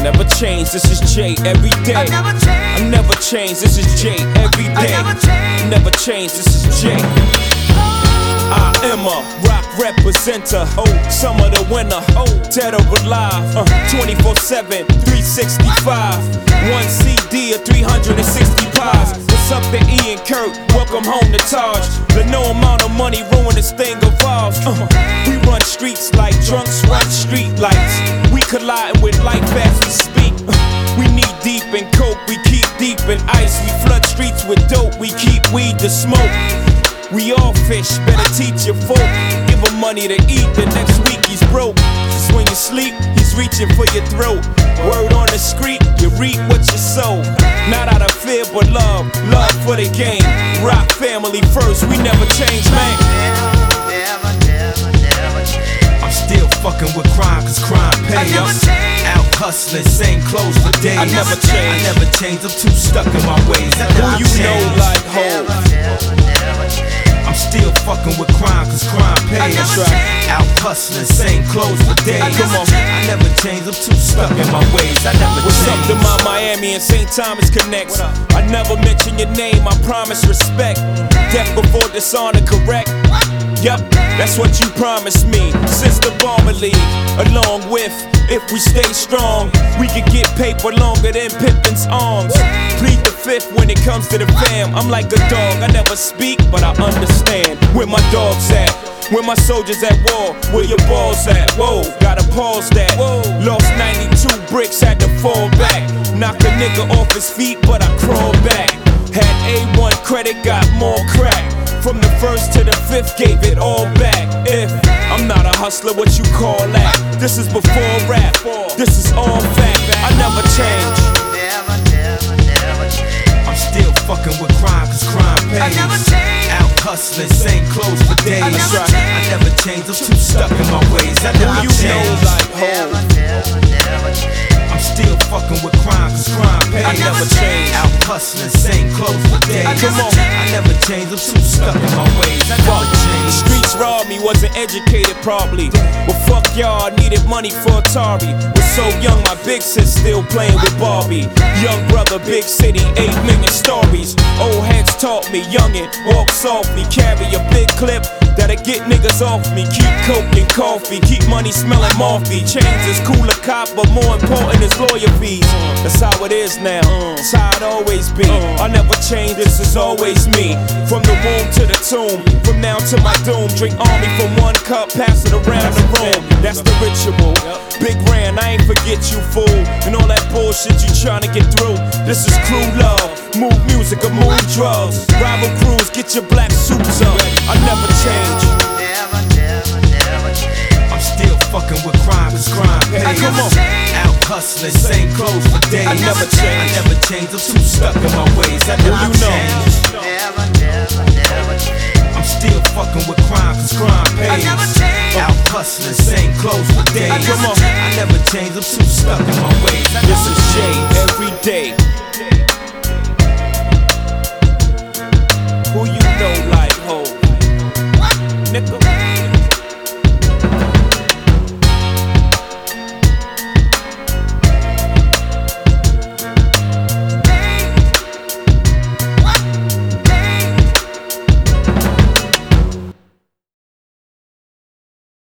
never change, this is Jay every day. I never change, this is Jay every day. I never change, this is Jay. I am a rock representer, summer the winner, dead or alive, 24/7, 365, one CD or 360 pies. What's up to Ian Kurt, welcome home to Taj. The no amount of money ruin this thing of ours. We run streets like drunks run street lights. We colliding with life as we speak. We knee deep in coke, we keep deep in ice. We flood streets with dope, we keep weed to smoke. We all fish, better teach your folk. Give him money to eat, the next week he's broke. Just when you sleep, he's reaching for your throat. Word on the street, you reap what you sow. Not out of fear but love, love for the game. Rock family first, we never change, man. I'm still fucking with crime, cause crime pays. Out hustling, same clothes for days. I never change. I never change, I'm too stuck in my ways. Who you know like Hov? I'm still fucking with crime, cause crime pays. That's right. Out hustling, same clothes for days. Come on. I never change, I'm too stuck in my ways. I never What's change. up to my Miami and St. Thomas connects? I never mention your name, I promise respect. Death before dishonor, correct? Yup, that's what you promised me. Since the Bomber League, along with, if we stay strong, we could get paper longer than Pippin's arms. Plead the fifth when it comes to the fam. I'm like a dog, I never speak, but I understand. Where my dogs at? Where my soldiers at war? Where your balls at? Whoa, gotta pause that. Lost 92 bricks, had to fall back. Knocked a nigga off his feet, but I crawled back. Had A1 credit, got more crack. From the first to the fifth, gave it all back. If I'm not a hustler, what you call that? This is before rap, this is all fact. I never change. I'm still fucking with crime, cause crime pays. Out hustling, same clothes for days. I never change, I'm too stuck in my ways. I never Who you change. know like Hov? I'm still fucking with crime, cause crime pays. I never change. Out hustling, same clothes for days. Come on. I never change, I'm too stuck in my ways. I never The change. streets robbed me, wasn't educated probably. Well, fuck y'all, I needed money for Atari. Was so young, my big sis still playing with Barbie. Young brother, big city, 8 million stories. Old heads taught me, youngin', walk softly. Carry a big clip that'll get niggas off me. Keep coke and coffee, keep money smelling morphy. Chains is cool a cop, but more important is lawyer fees. That's how it is now, that's how it always be. I never change, this is always me. From the womb to the tomb, from now to my doom. Drink army from one cup, pass it around the room. That's the ritual. Big Ran, I ain't forget you, fool. And all that bullshit you tryna get through. This is crew love, move music or move drugs. Rival crews, get your black suits up. I never change. I'm still fucking with crime, cause crime pays. Come on. Out hustling, same clothes for days. I never change. I never change, I'm too stuck in my ways. I never you know? change. I'm still fucking with crime, cause crime pays. Out hustling, same clothes for days. Come on. I never change, I'm too stuck in my ways. I This never is Jay change. every day.